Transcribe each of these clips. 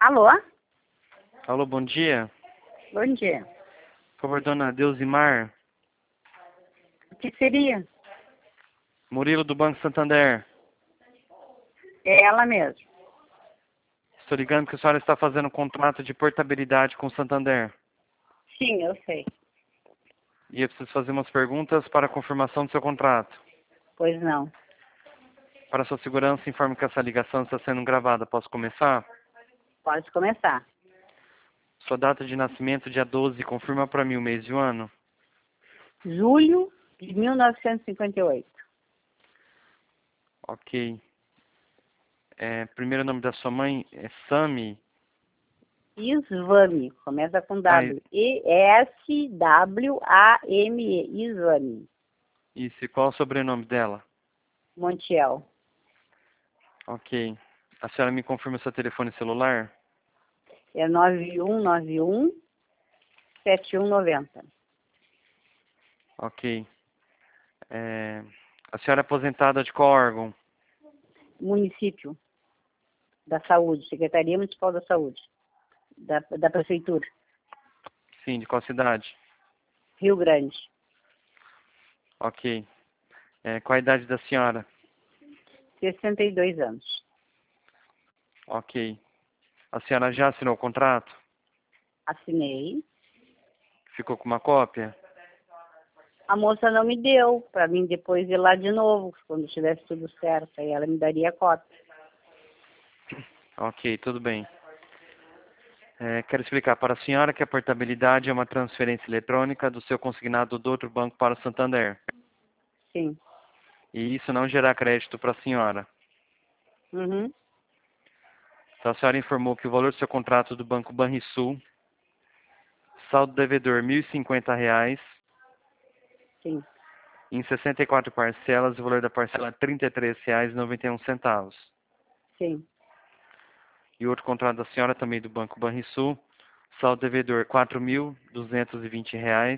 Alô? Alô, bom dia. Bom dia. Por favor, dona Deusimar. O que seria? Murilo do Banco Santander. É ela mesmo. Estou ligando que a senhora está fazendo um contrato de portabilidade com o Santander. Sim, eu sei. E eu preciso fazer umas perguntas para a confirmação do seu contrato. Pois não. Para sua segurança, informe que essa ligação está sendo gravada. Posso começar? Pode começar. Sua data de nascimento, dia 12, confirma para mim o mês e o ano. Julho de 1958. Ok. Primeiro nome da sua mãe é Sami. Isvame. Começa com Ah, W. E-S-W-A-M-E. Isvame. isso. E qual é o sobrenome dela? Montiel. Ok. A senhora me confirma seu telefone celular? É 9191-7190. Ok. A senhora é aposentada de qual órgão? Município da Saúde. Secretaria Municipal da Saúde. Da Prefeitura. Sim, de qual cidade? Rio Grande. Ok. Qual a idade da senhora? 62 anos. Ok. A senhora já assinou o contrato? Assinei. Ficou com uma cópia? A moça não me deu, para mim depois ir lá de novo, quando tivesse tudo certo. Aí ela me daria a cópia. Ok, tudo bem. Quero explicar para a senhora que a portabilidade é uma transferência eletrônica do seu consignado do outro banco para o Santander. Sim. E isso não gerará crédito para a senhora. Uhum. Então a senhora informou que o valor do seu contrato do Banco Banrisul, saldo devedor R$ 1.050, Sim. em 64 parcelas, o valor da parcela é R$ 33,91. Sim. E outro contrato da senhora também do Banco Banrisul, saldo devedor R$ 4.220,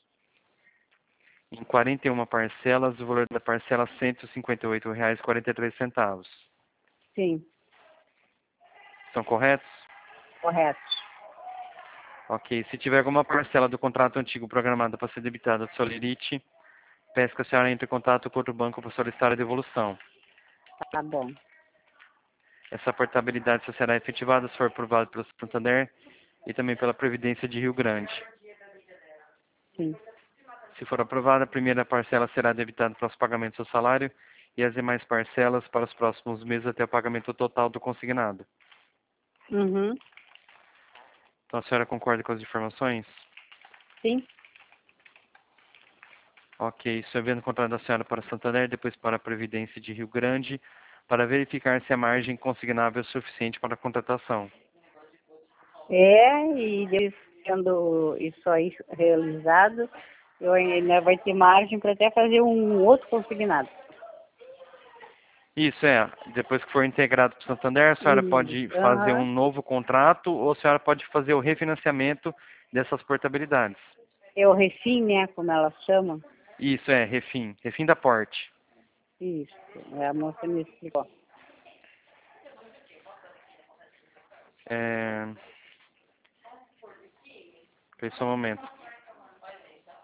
em 41 parcelas, o valor da parcela R$ 158,43. Sim. Estão corretos? Correto. Ok. Se tiver alguma parcela do contrato antigo programada para ser debitada do Solerite, peço que a senhora entre em contato com outro banco para solicitar a devolução. Tá bom. Essa portabilidade só será efetivada se for aprovada pelo Santander e também pela Previdência de Rio Grande. Sim. Se for aprovada, a primeira parcela será debitada para os pagamentos do seu salário e as demais parcelas para os próximos meses até o pagamento total do consignado. Uhum. Então a senhora concorda com as informações? Sim. Ok, estou enviando o contrato da senhora para Santander, depois para a Previdência de Rio Grande, para verificar se a margem consignável é suficiente para a contratação. E depois, sendo isso aí realizado, eu ainda vai ter margem para até fazer um outro consignado. Isso depois que for integrado para o Santander, a senhora pode fazer um Aham. novo contrato ou a senhora pode fazer o refinanciamento dessas portabilidades. É o refim, né? Como elas chamam. Isso refim da porte. Isso. A moça me explicou. Só um momento.